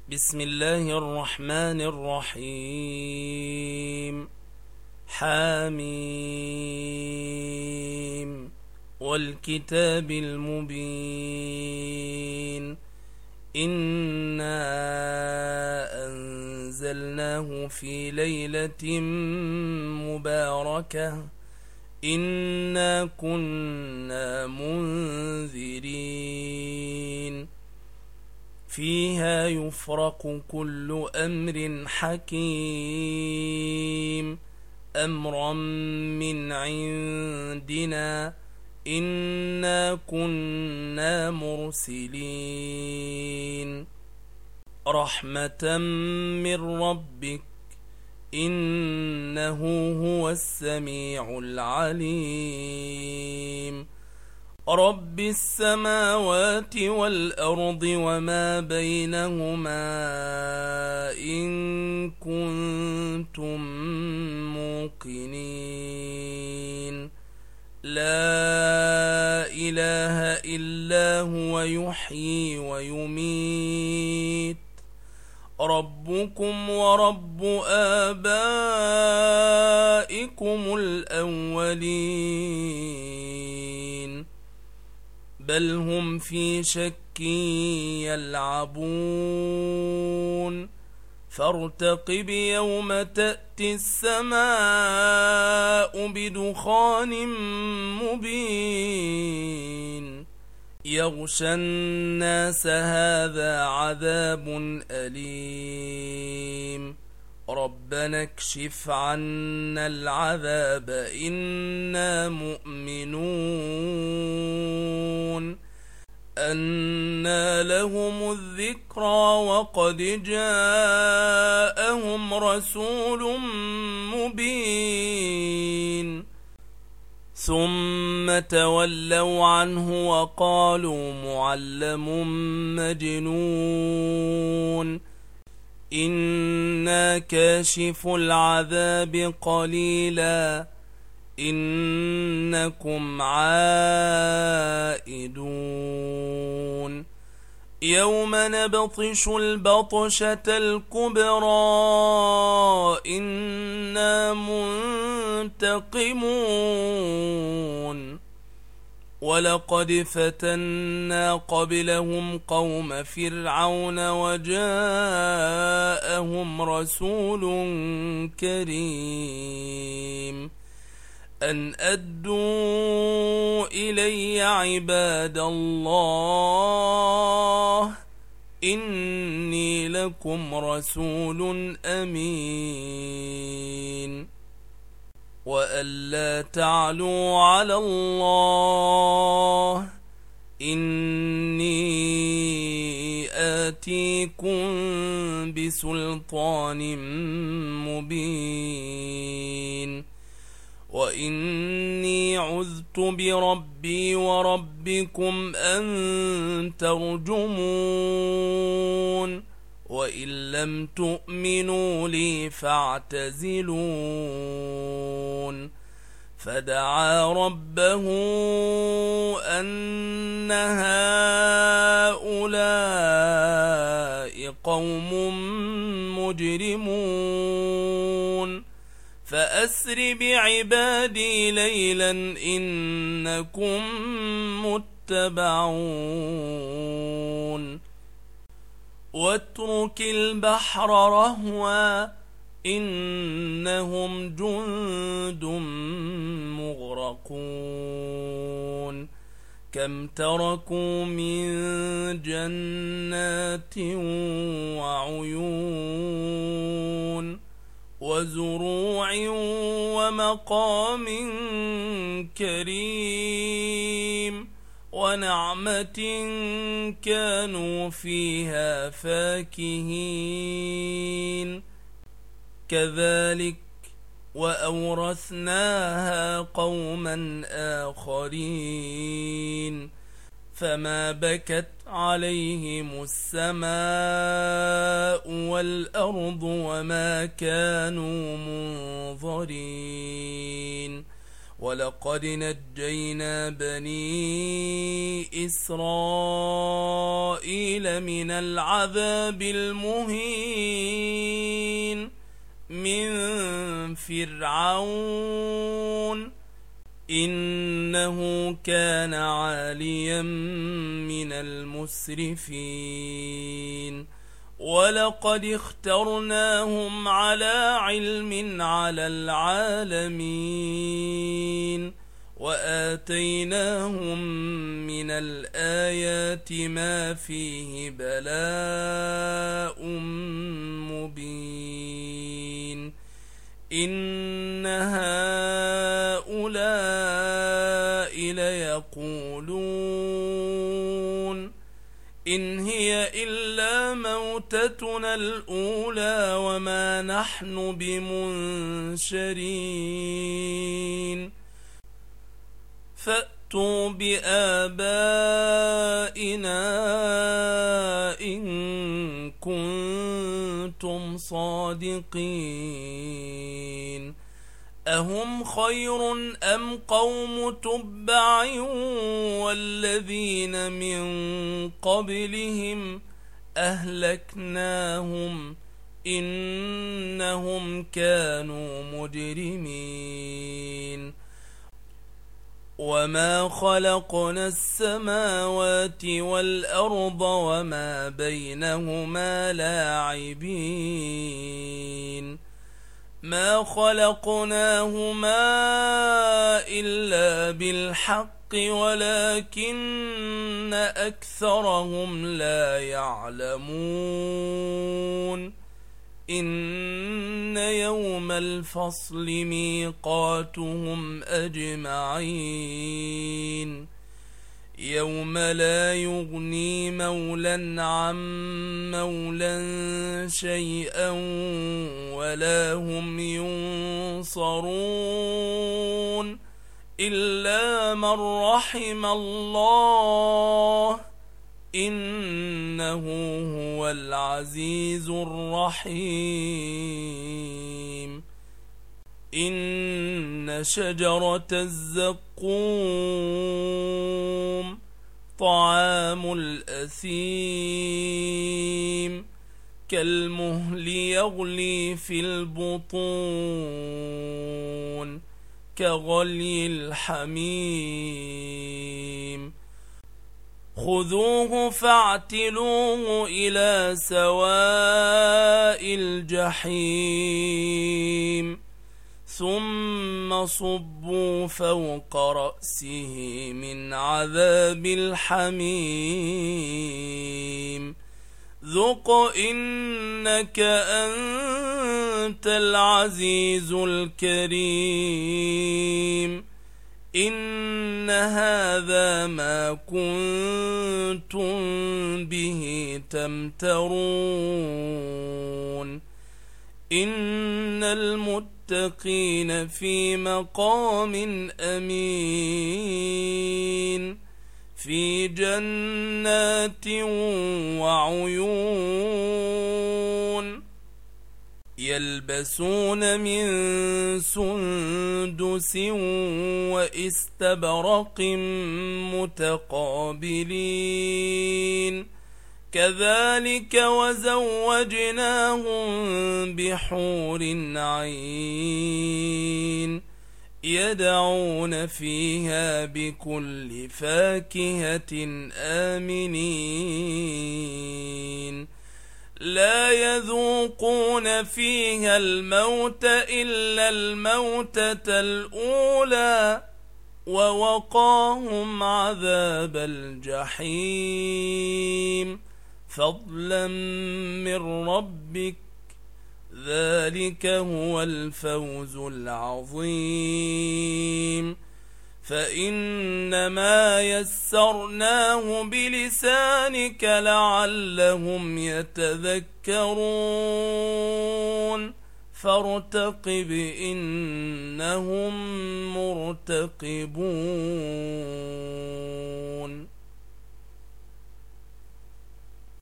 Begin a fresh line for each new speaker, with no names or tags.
بسم الله الرحمن الرحيم. حاميم والكتاب المبين. إنا أنزلناه في ليلة مباركة إنا كنا منذرين فيها يفرق كل أمر حكيم أمرا من عندنا إنا كنا مرسلين رحمة من ربك إنه هو السميع العليم رب السماوات والأرض وما بينهما إن كنتم موقنين لا إله إلا هو يحيي ويميت ربكم ورب آبائكم الأولين بل هم في شك يلعبون فارتقب يوم تأتي السماء بدخان مبين يغشى الناس هذا عذاب أليم ربنا اكشف عنا العذاب إنا مؤمنون أنى لهم الذكرى وقد جاءهم رسول مبين ثم تولوا عنه وقالوا معلم مجنون إنا كاشف العذاب قليلا إنكم عائدون يوم نبطش البطشة الكبرى إنا منتقمون ولقد فتنا قبلهم قوم فرعون وجاءهم رسول كريم أن أدوا إلي عباد الله إني لكم رسول أمين وألا تعلوا على الله إني آتيكم بسلطان مبين وإني عذت بربي وربكم أن ترجمون وإن لم تؤمنوا لي فاعتزلون فدعا ربه أن هؤلاء قوم مجرمون فأسر بعبادي ليلا إنكم متبعون واترك البحر رهوا إنهم جند مغرقون كم تركوا من جنات وعيون وزروع ومقام كريم ونعمة كانوا فيها فاكهين كذلك وأورثناها قوما آخرين فما بكت عليهم السماء والأرض وما كانوا منظرين ولقد نجينا بني إسرائيل من العذاب المهين من فرعون إنه كان عاليا من المسرفين ولقد اخترناهم على علم على العالمين وآتيناهم من الآيات ما فيه بلاء مبين إن هؤلاء ليقولون إن هي إلا موتتنا الأولى وما نحن بمنشرين فأتوا بآبائنا إن كنتم صادقين أهم خير أم قوم تبع والذين من قبلهم أهلكناهم إنهم كانوا مجرمين وما خلقنا السماوات والأرض وما بينهما لاعبين ما خلقناهما إلا بالحق ولكن أكثرهم لا يعلمون إن يوم الفصل ميقاتهم أجمعين يوم لا يغني مولى عن مولى شيئا ولا هم ينصرون إلا من رحم الله إنه هو العزيز الرحيم إن شجرة الزقوم طعام الأثيم كالمهل يغلي في البطون كغلي الحميم خذوه فاعتلوه إلى سواء الجحيم ثم صبوا فوق رأسه من عذاب الحميم ذق إنك أنت العزيز الكريم إن هذا ما كنتم به تمترون إن المتقين في مقام أمين في جنات وعيون يلبسون من سندس واستبرق متقابلين كذلك وزوجناهم بحور عين يدعون فيها بكل فاكهة آمنين لا يذوقون فيها الموت إلا الموتة الأولى ووقاهم عذاب الجحيم فضلا من ربك ذلك هو الفوز العظيم فإنما يسرناه بلسانك لعلهم يتذكرون فارتقب إنهم مرتقبون.